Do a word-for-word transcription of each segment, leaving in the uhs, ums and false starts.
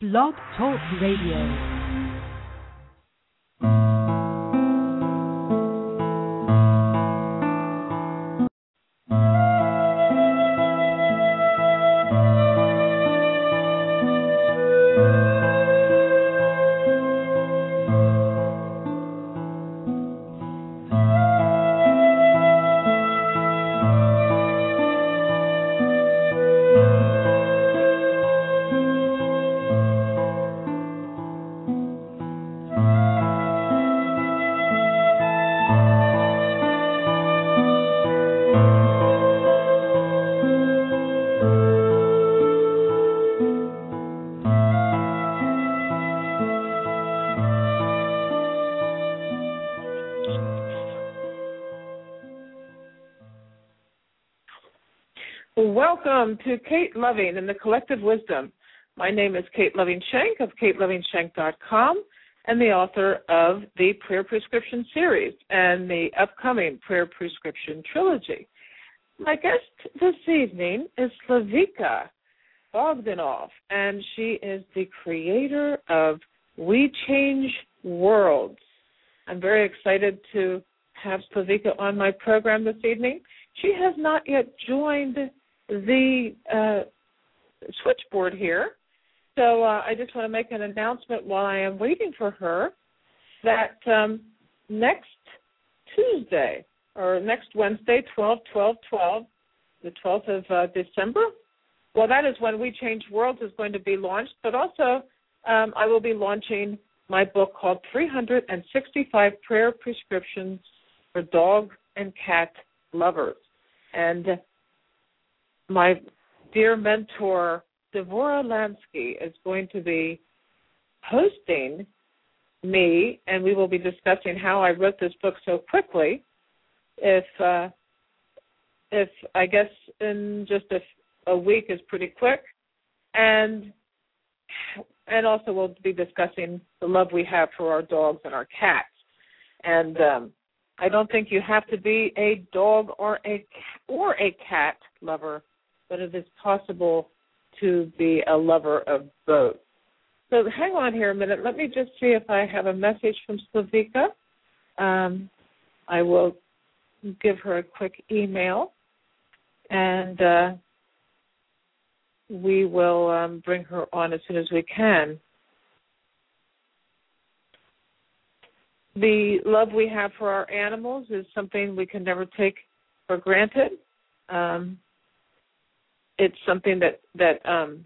Blog Talk Radio. Welcome to Kate Loving and the Collective Wisdom. My name is Kate Loving Shank of kate loving shank dot com and the author of the Prayer Prescription series and the upcoming Prayer Prescription trilogy. My guest this evening is Slavika Bogdanov, and she is the creator of We Change Worlds. I'm very excited to have Slavika on my program this evening. She has not yet joined the uh, switchboard here, so uh, I just want to make an announcement while I am waiting for her that um, next Tuesday, or next Wednesday, twelve twelve twelve, the twelfth of uh, December, well, that is when We Change Worlds is going to be launched, but also um, I will be launching my book called three hundred sixty-five Prayer Prescriptions for Dog and Cat Lovers. And my dear mentor, Devorah Lansky, is going to be hosting me, and we will be discussing how I wrote this book so quickly. If, uh, if I guess in just a, a week is pretty quick. And, and also we'll be discussing the love we have for our dogs and our cats. And um, I don't think you have to be a dog or a or a cat lover, but it is possible to be a lover of both. So hang on here a minute. Let me just see if I have a message from Slavika. Um, I will give her a quick email, and uh, we will um, bring her on as soon as we can. The love we have for our animals is something we can never take for granted. Um, it's something that that um,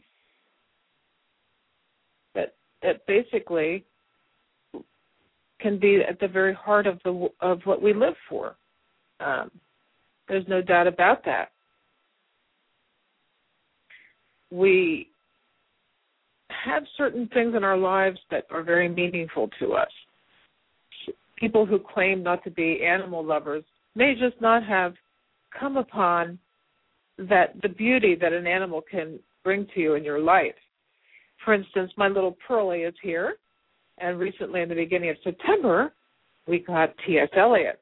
that that basically can be at the very heart of the of what we live for. Um, there's no doubt about that. We have certain things in our lives that are very meaningful to us. People who claim not to be animal lovers may just not have come upon that the beauty that an animal can bring to you in your life. For instance, my little Pearlie is here, and recently in the beginning of September, we got T S. Eliot.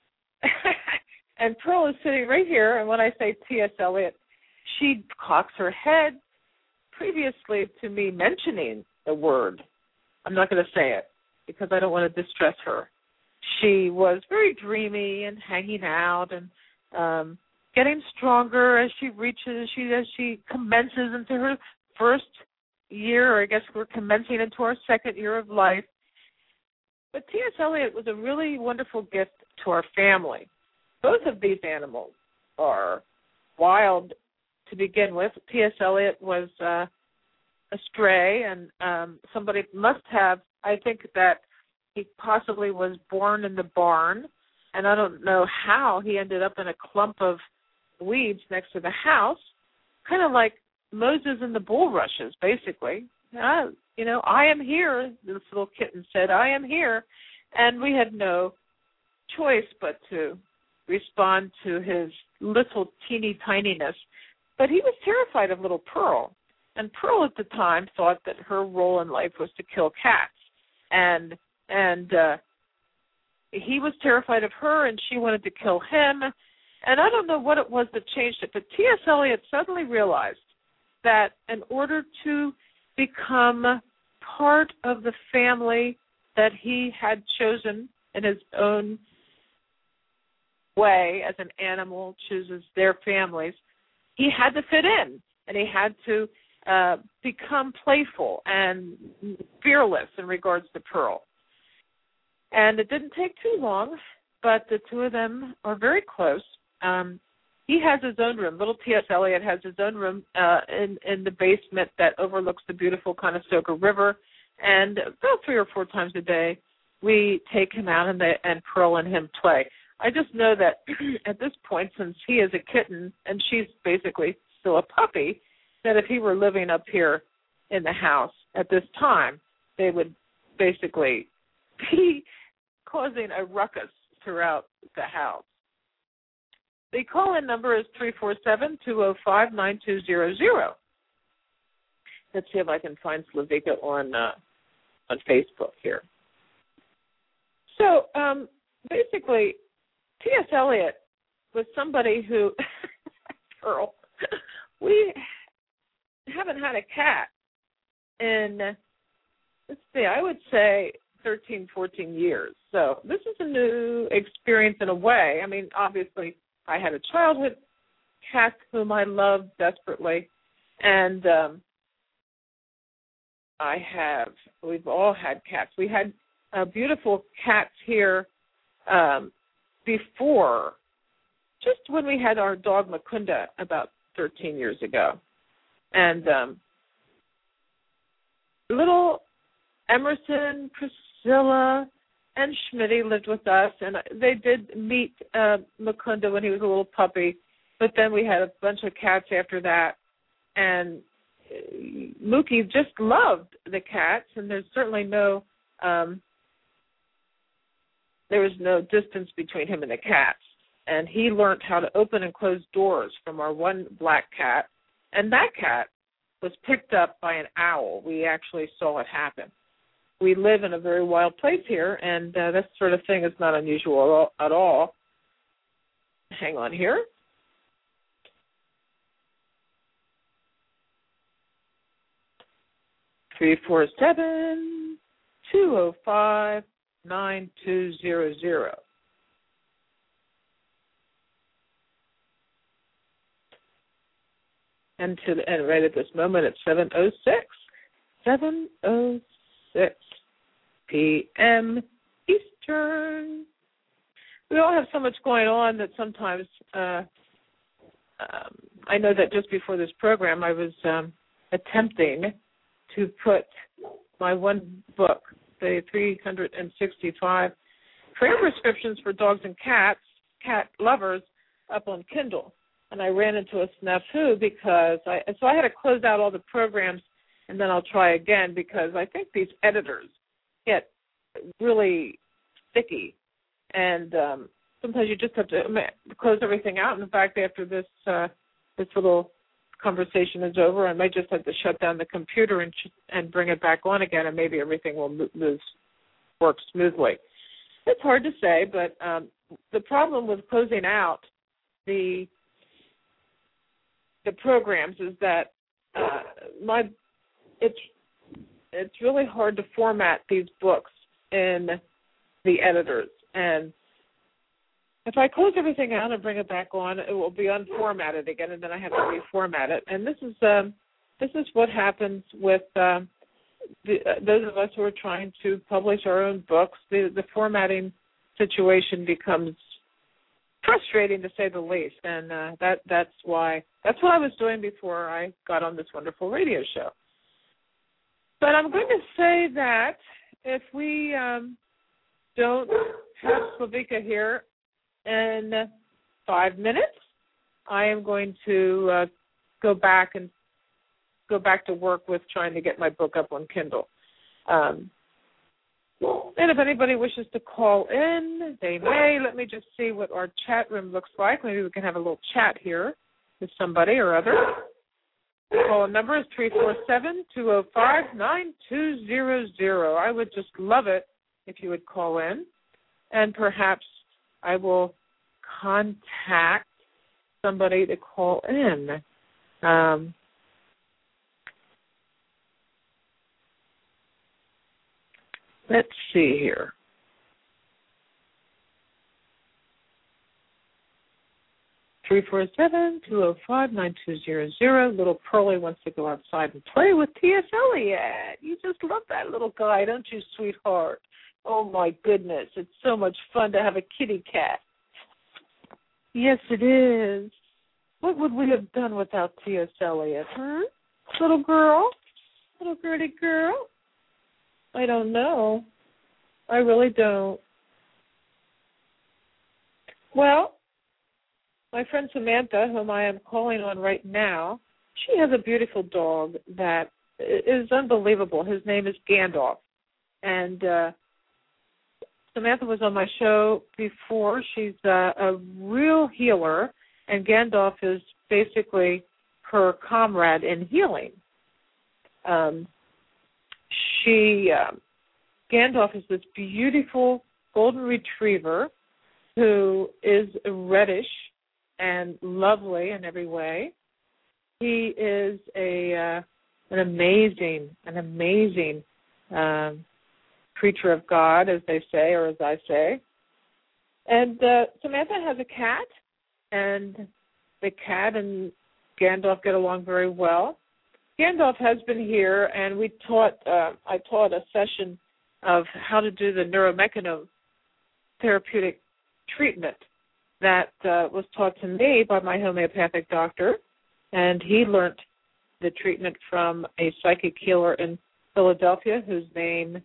And Pearl is sitting right here, and when I say T S. Eliot, she cocks her head previously to me mentioning the word. I'm not going to say it because I don't want to distress her. She was very dreamy and hanging out and um, getting stronger as she reaches, she as she commences into her first year, or I guess we're commencing into our second year of life. But T S. Eliot was a really wonderful gift to our family. Both of these animals are wild to begin with. T S. Eliot was uh, a stray, and um, somebody must have, I think that he possibly was born in the barn, and I don't know how he ended up in a clump of weeds next to the house, kind of like Moses and the bulrushes, basically. Uh, you know, I am here, this little kitten said, I am here, and we had no choice but to respond to his little teeny tininess. But he was terrified of little Pearl, and Pearl at the time thought that her role in life was to kill cats, and And uh, he was terrified of her, and she wanted to kill him. And I don't know what it was that changed it, but T S. Eliot suddenly realized that in order to become part of the family that he had chosen in his own way, as an animal chooses their families. He had to fit in, and he had to uh, become playful and fearless in regards to Pearl. And it didn't take too long, but the two of them are very close. Um, he has his own room. Little T S. Eliot has his own room uh, in, in the basement that overlooks the beautiful Conestoga River. And about three or four times a day, we take him out and, they, and Pearl and him play. I just know that at this point, since he is a kitten and she's basically still a puppy, that if he were living up here in the house at this time, they would basically be causing a ruckus throughout the house. The call-in number is three four seven, two zero five, nine two zero zero. Let's see if I can find Slavica on uh, on Facebook here. So um, basically, T S. Eliot was somebody who, Pearl, we haven't had a cat in, let's see, I would say thirteen, fourteen years. So this is a new experience in a way. I mean, obviously, I had a childhood cat whom I loved desperately, and um, I have, we've all had cats. We had uh, beautiful cats here um, before, just when we had our dog Mukunda about thirteen years ago. And um, little Emerson, Priscilla, and Schmitty lived with us, and they did meet uh, Mukunda when he was a little puppy, but then we had a bunch of cats after that, and Mookie just loved the cats, and there's certainly no, um, there was no distance between him and the cats, and he learned how to open and close doors from our one black cat, and that cat was picked up by an owl. We actually saw it happen. We live in a very wild place here, and uh, this sort of thing is not unusual at all. Hang on here. three four seven, two zero five, nine two zero zero. And, to the, and right at this moment, it's seven oh six, seven oh six p m Eastern. We all have so much going on that sometimes, uh, um, I know that just before this program, I was um, attempting to put my one book, the three hundred sixty-five prayer prescriptions for dogs and cats, cat lovers, up on Kindle. And I ran into a snafu because I, so I had to close out all the programs, and then I'll try again, because I think these editors get really sticky, and um, sometimes you just have to close everything out. And in fact, after this uh, this little conversation is over, I might just have to shut down the computer and and bring it back on again, and maybe everything will move, work smoothly. It's hard to say, but um, the problem with closing out the the programs is that uh, my it's it's really hard to format these books in the editors, and if I close everything out and bring it back on, it will be unformatted again, and then I have to reformat it. And this is um, this is what happens with uh, the, uh, those of us who are trying to publish our own books. The, the formatting situation becomes frustrating, to say the least, and uh, that that's why that's what I was doing before I got on this wonderful radio show. But I'm going to say that if we um, don't have Slavica here in five minutes, I am going to uh, go back and go back to work with trying to get my book up on Kindle. Um, and if anybody wishes to call in, they may. Let me just see what our chat room looks like. Maybe we can have a little chat here with somebody or other. The call number is three four seven, two zero five, nine two zero zero. I would just love it if you would call in, and perhaps I will contact somebody to call in. Um, let's see here. three four seven, two oh five, nine two zero zero. Little Pearlie wants to go outside and play with T S. Eliot. You just love that little guy, don't you, sweetheart? Oh, my goodness. It's so much fun to have a kitty cat. Yes, it is. What would we have done without T S. Eliot, huh? Little girl? Little girly girl? I don't know. I really don't. Well, my friend Samantha, whom I am calling on right now, she has a beautiful dog that is unbelievable. His name is Gandalf. And uh, Samantha was on my show before. She's uh, a real healer, and Gandalf is basically her comrade in healing. Um, she, uh, Gandalf is this beautiful golden retriever who is reddish and lovely in every way. He is a uh, an amazing, an amazing um, creature of God, as they say, or as I say. And uh, Samantha has a cat, and the cat and Gandalf get along very well. Gandalf has been here, and we taught. Uh, I taught a session of how to do the neuromechano therapeutic treatment that uh, was taught to me by my homeopathic doctor, and he learned the treatment from a psychic healer in Philadelphia whose name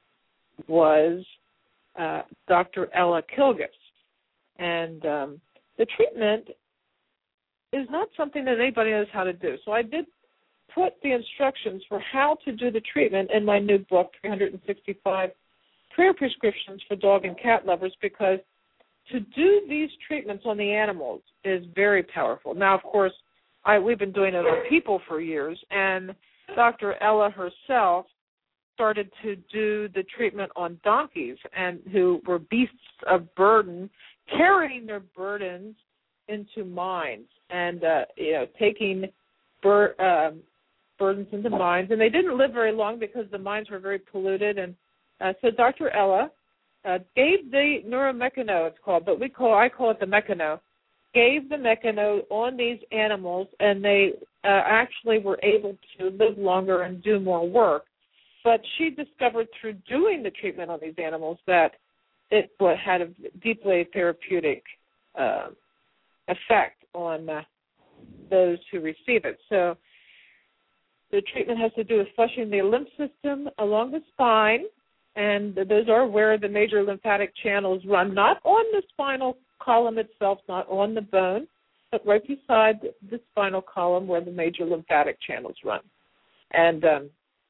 was uh, Doctor Ella Kilgus. And um, the treatment is not something that anybody knows how to do. So I did put the instructions for how to do the treatment in my new book, three hundred sixty-five Prayer Prescriptions for Dog and Cat Lovers, because to do these treatments on the animals is very powerful. Now, of course, I, we've been doing it on people for years, and Doctor Ella herself started to do the treatment on donkeys, and who were beasts of burden, carrying their burdens into mines and uh, you know taking bur- um, burdens into mines. And they didn't live very long because the mines were very polluted. And uh, so Doctor Ella Uh, gave the neuromechano, it's called, but we call I call it the mechano, gave the mechano on these animals, and they uh, actually were able to live longer and do more work. But she discovered through doing the treatment on these animals that it had a deeply therapeutic uh, effect on uh, those who receive it. So the treatment has to do with flushing the lymph system along the spine, and those are where the major lymphatic channels run, not on the spinal column itself, not on the bone, but right beside the spinal column where the major lymphatic channels run. And um,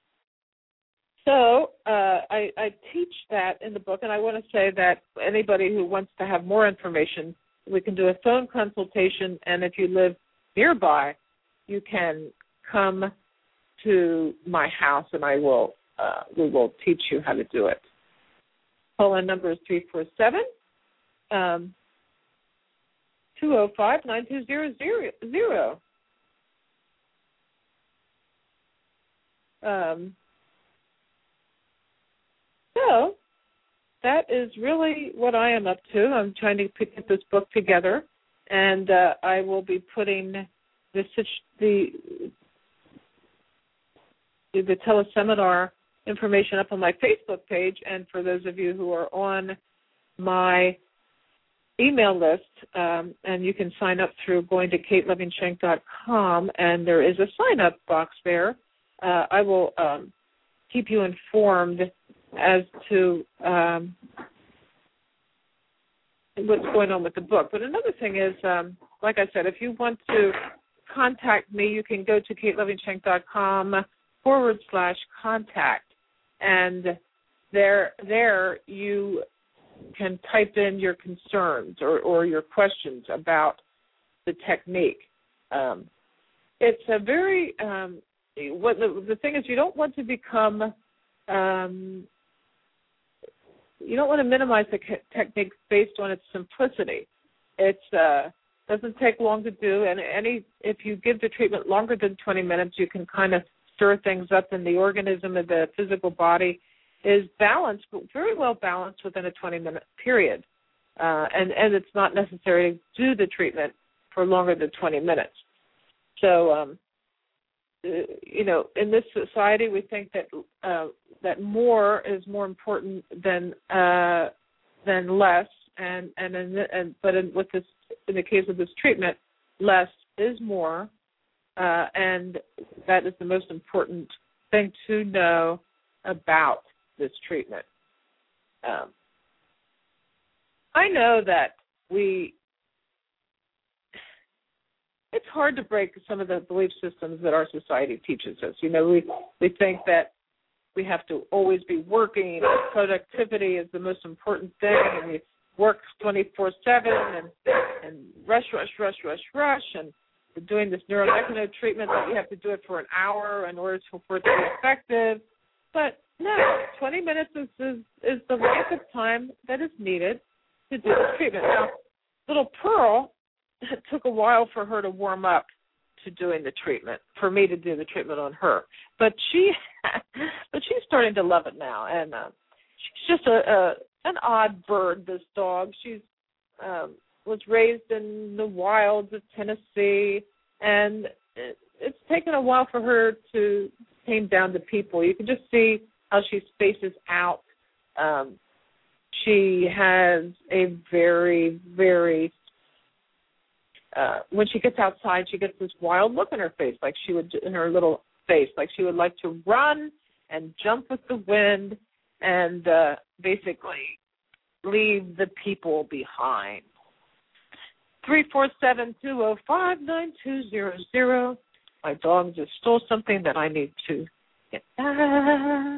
so uh, I, I teach that in the book, and I want to say that anybody who wants to have more information, we can do a phone consultation, and if you live nearby, you can come to my house, and I will Uh, we will teach you how to do it. Call-in number is three four seven, two oh five, nine two zero zero. Um, so that is really what I am up to. I'm trying to put this book together, and uh, I will be putting the, the, the teleseminar information up on my Facebook page, and for those of you who are on my email list, um, and you can sign up through going to kate loving shank dot com, and there is a sign-up box there. Uh, I will um, keep you informed as to um, what's going on with the book. But another thing is, um, like I said, if you want to contact me, you can go to kate loving shank dot com forward slash contact. And there, there you can type in your concerns or, or your questions about the technique. Um, it's a very um, what the, the thing is, you don't want to become um, you don't want to minimize the technique based on its simplicity. It uh, doesn't take long to do, and any if you give the treatment longer than twenty minutes, you can kind of stir things up in the organism of the physical body is balanced, but very well balanced within a twenty-minute period. Uh, and, and it's not necessary to do the treatment for longer than twenty minutes. So, um, you know, in this society, we think that uh, that more is more important than uh, than less, and and, in, and but in, with this, in the case of this treatment, less is more, uh, and that is the most important thing to know about this treatment. Um, I know that we. It's hard to break some of the belief systems that our society teaches us. You know, we we think that we have to always be working, and productivity is the most important thing, and we work twenty-four seven and and rush, rush, rush, rush, rush, and we're doing this neuromechanism treatment that we have to do it for an hour in order for it to be effective. But no, twenty minutes is, is, is the length of time that is needed to do the treatment. Now, little Pearl, it took a while for her to warm up to doing the treatment, for me to do the treatment on her. But she, but she's starting to love it now, and uh, she's just a, a an odd bird. This dog, she's um, was raised in the wilds of Tennessee, and it, it's taken a while for her to tame down to people. You can just see how she spaces out. Um, she has a very, very Uh, when she gets outside, she gets this wild look in her face, like she would, in her little face, like she would like to run and jump with the wind and uh, basically leave the people behind. three four seven, two oh five, nine two zero zero. My dog just stole something that I need to get back.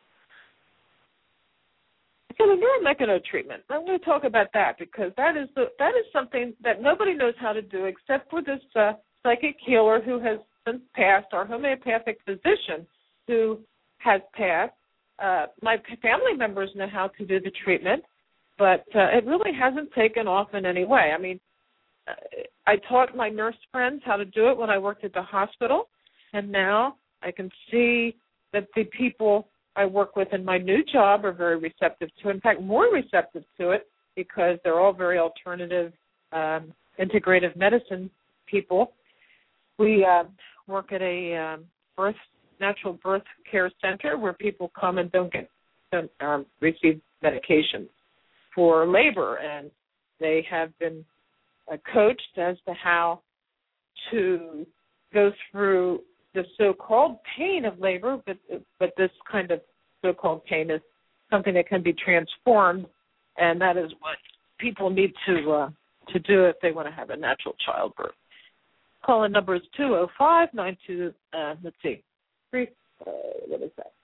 So the neuromechanism treatment, I'm going to talk about that because that is the, that is something that nobody knows how to do except for this uh, psychic healer who has since passed, our homeopathic physician who has passed. Uh, my family members know how to do the treatment, but uh, it really hasn't taken off in any way. I mean, I taught my nurse friends how to do it when I worked at the hospital, and now I can see that the people I work with in my new job are very receptive to it. In fact, more receptive to it because they're all very alternative, um, integrative medicine people. We uh, work at a um, birth, natural birth care center where people come and don't get don't, um, receive medication for labor, and they have been uh, coached as to how to go through the so-called pain of labor, but but this kind of so-called pain is something that can be transformed, and that is what people need to uh, to do if they want to have a natural childbirth. Call-in number is two oh five, nine two, uh, let's see, three, uh, what is that?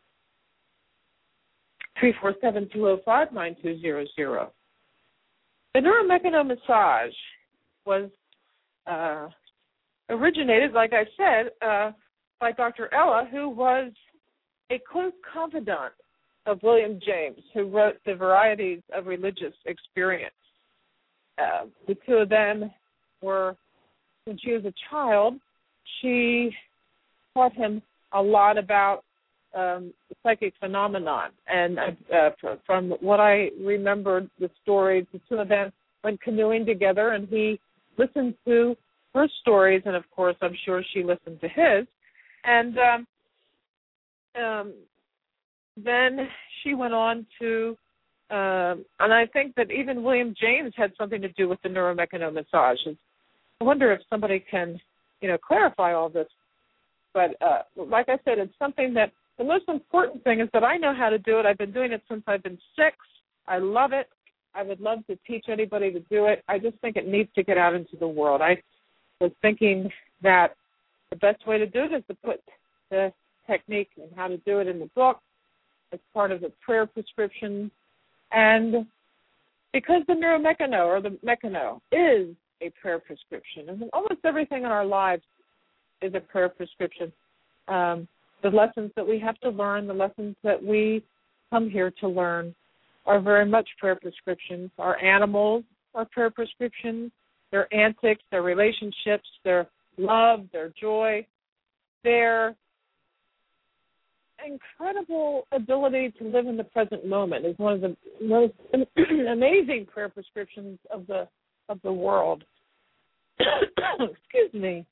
three four seven, two oh five, nine two zero zero. The neuromechanism massage was uh, originated, like I said, uh, by Doctor Ella, who was a close confidant of William James, who wrote The Varieties of Religious Experience. Uh, the two of them were, when she was a child, she taught him a lot about um, psychic phenomenon. And uh, from what I remembered, the stories, the two of them went canoeing together, and he listened to her stories, and of course, I'm sure she listened to his. And um, um, then she went on to, um, and I think that even William James had something to do with the neuromechanism massage. I wonder if somebody can, you know, clarify all this. But uh, like I said, it's something that the most important thing is that I know how to do it. I've been doing it since I've been six. I love it. I would love to teach anybody to do it. I just think it needs to get out into the world. I was thinking that the best way to do it is to put the technique and how to do it in the book as part of the prayer prescription. And because the neuromechano or the mechano is a prayer prescription, and almost everything in our lives is a prayer prescription. Um, the lessons that we have to learn, the lessons that we come here to learn are very much prayer prescriptions. Our animals are prayer prescriptions. Their antics, their relationships, their love, their joy, their incredible ability to live in the present moment is one of the most amazing prayer prescriptions of the of the world. Excuse me.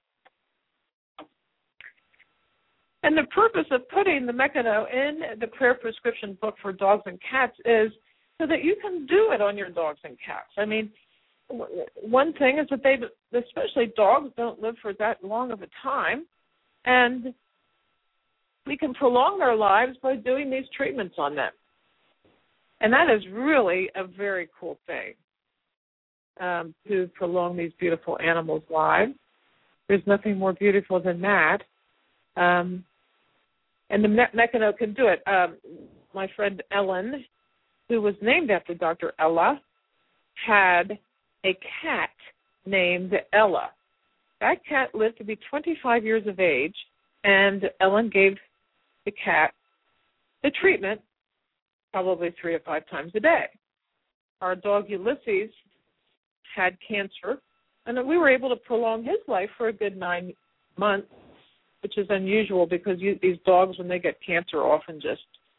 And the purpose of putting the Meccano in the prayer prescription book for dogs and cats is so that you can do it on your dogs and cats. I mean, one thing is that they, especially dogs, don't live for that long of a time, and we can prolong their lives by doing these treatments on them. And that is really a very cool thing, um, to prolong these beautiful animals' lives. There's nothing more beautiful than that. Um, and the Me- Meccano can do it. Um, my friend Ellen, who was named after Doctor Ella, had a cat named Ella. That cat lived to be twenty-five years of age, and Ellen gave the cat the treatment probably three or five times a day. Our dog Ulysses had cancer, and we were able to prolong his life for a good nine months, which is unusual because you, these dogs, when they get cancer, often just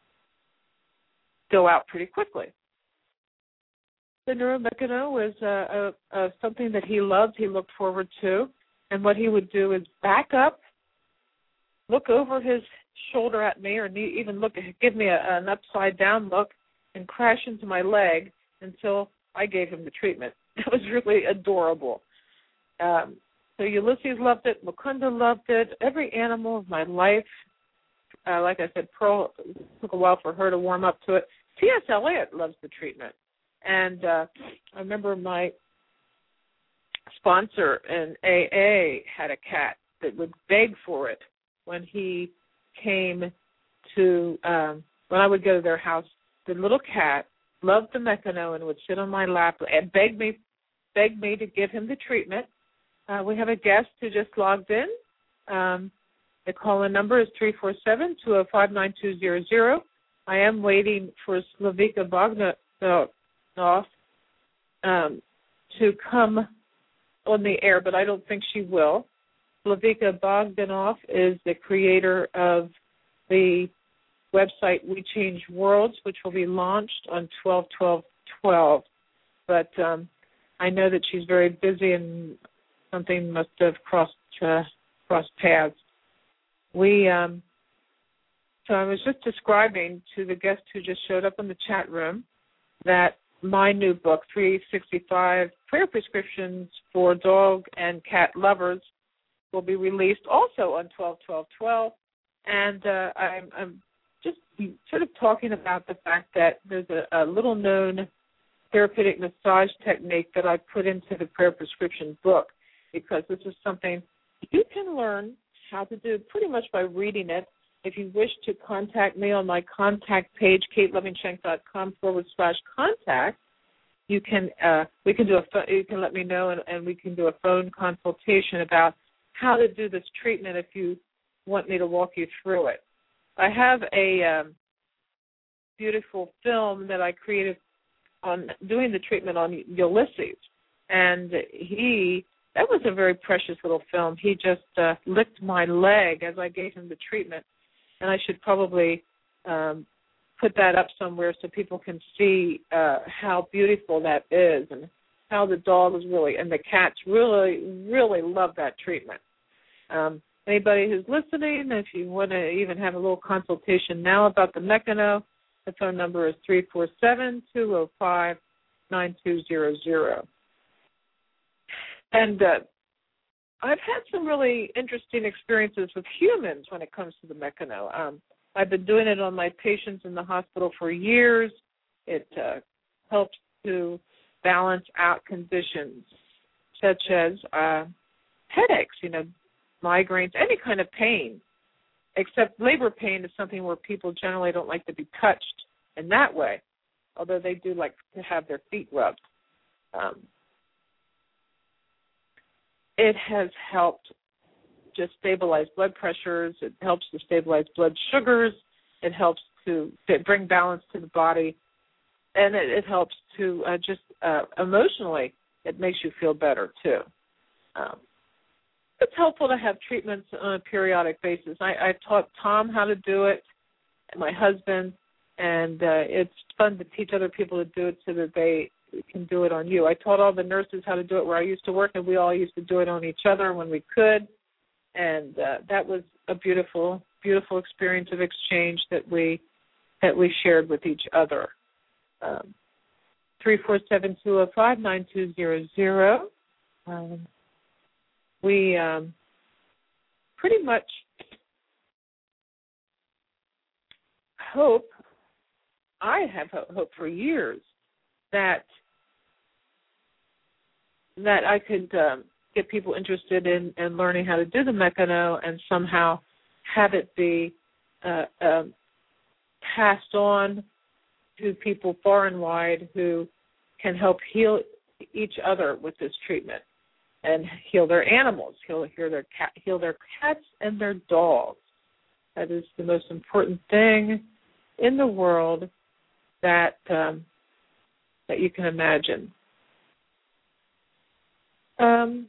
go out pretty quickly. The Neuromeccano was uh, uh, uh, something that he loved, he looked forward to, and what he would do is back up, look over his shoulder at me, or even look, give me a, an upside-down look, and crash into my leg until I gave him the treatment. It was really adorable. Um, so Ulysses loved it, Mukunda loved it, every animal of my life. Uh, like I said, Pearl, it took a while for her to warm up to it. T S. Eliot loves the treatment. And uh, I remember my sponsor in A A had a cat that would beg for it when he came to, um, when I would go to their house. The little cat loved the Meccano and would sit on my lap and beg me, beg me to give him the treatment. Uh, we have a guest who just logged in. Um, the call-in number is three four seven, two zero five, nine two zero zero. I am waiting for Slavika Bogdanov um, to come on the air, but I don't think she will. Slavika Bogdanov is the creator of the website We Change Worlds, which will be launched on twelve twelve twelve. But um, I know that she's very busy and something must have crossed uh, crossed paths. We um, so I was just describing to the guest who just showed up in the chat room that my new book, three sixty-five Prayer Prescriptions for Dog and Cat Lovers, will be released also on twelve twelve twelve. And uh, I'm, I'm just sort of talking about the fact that there's a, a little-known therapeutic massage technique that I put into the prayer prescription book, because this is something you can learn how to do pretty much by reading it. If you wish to contact me on my contact page, katelovingshank.com forward slash contact, you can uh, we can do a you can let me know, and, and we can do a phone consultation about how to do this treatment if you want me to walk you through it. I have a um, beautiful film that I created on doing the treatment on Ulysses, and he that was a very precious little film. He just uh, licked my leg as I gave him the treatment. And I should probably um, put that up somewhere so people can see uh, how beautiful that is, and how the dogs really and the cats really, really love that treatment. Um, anybody who's listening, if you want to even have a little consultation now about the Meccano, the phone number is three four seven, two zero five, nine two zero zero. And uh, I've had some really interesting experiences with humans when it comes to the Meccano. Um, I've been doing it on my patients in the hospital for years. It uh, helps to balance out conditions such as uh, headaches, you know, migraines, any kind of pain, except labor pain is something where people generally don't like to be touched in that way, although they do like to have their feet rubbed. Um, It has helped just stabilize blood pressures. It helps to stabilize blood sugars. It helps to, to bring balance to the body. And it, it helps to uh, just uh, emotionally, it makes you feel better, too. Um, it's helpful to have treatments on a periodic basis. I, I taught Tom how to do it. my husband, and uh, it's fun to teach other people to do it so that they can do it on you. I taught all the nurses how to do it where I used to work, and we all used to do it on each other when we could, and uh, that was a beautiful, beautiful experience of exchange that we that we shared with each other. Um, three four seven, two zero five, nine two zero zero. Um, we um, pretty much hope, I have hope for years that that I could um, get people interested in, in learning how to do the Meccano and somehow have it be uh, um, passed on to people far and wide who can help heal each other with this treatment and heal their animals, heal, heal, their cat, heal their cats and their dogs. That is the most important thing in the world that um, that you can imagine. Um,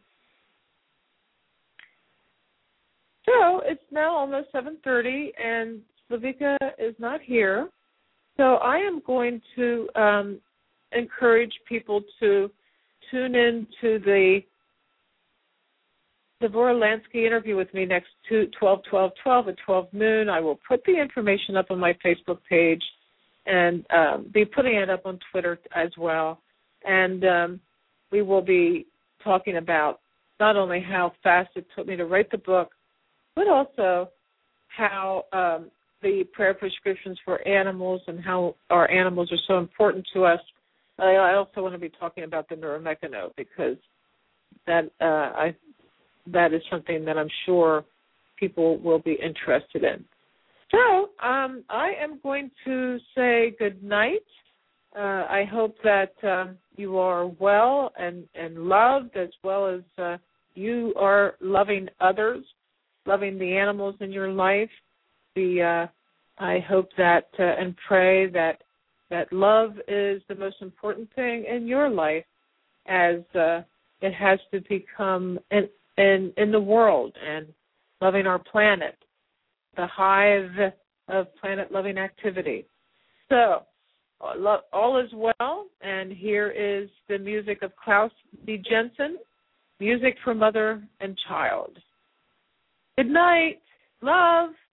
so it's now almost seven thirty, and Slavica is not here. So I am going to um, encourage people to tune in to the Devorah Lansky interview with me next to twelve twelve twelve at twelve noon. I will put the information up on my Facebook page and um, be putting it up on Twitter as well. And um, we will be talking about not only how fast it took me to write the book, but also how um, the prayer prescriptions for animals and how our animals are so important to us. I, I also want to be talking about the Neuromeccano because that uh, I that is something that I'm sure people will be interested in. So um, I am going to say good night. Uh, I hope that um, you are well and, and loved, as well as uh, you are loving others, loving the animals in your life. The uh, I hope that uh, and pray that that love is the most important thing in your life, as uh, it has to become in, in in the world, and loving our planet, the hive of planet-loving activity. So, all is well, and here is the music of Klaus B. Jensen, Music for Mother and Child. Good night. Love.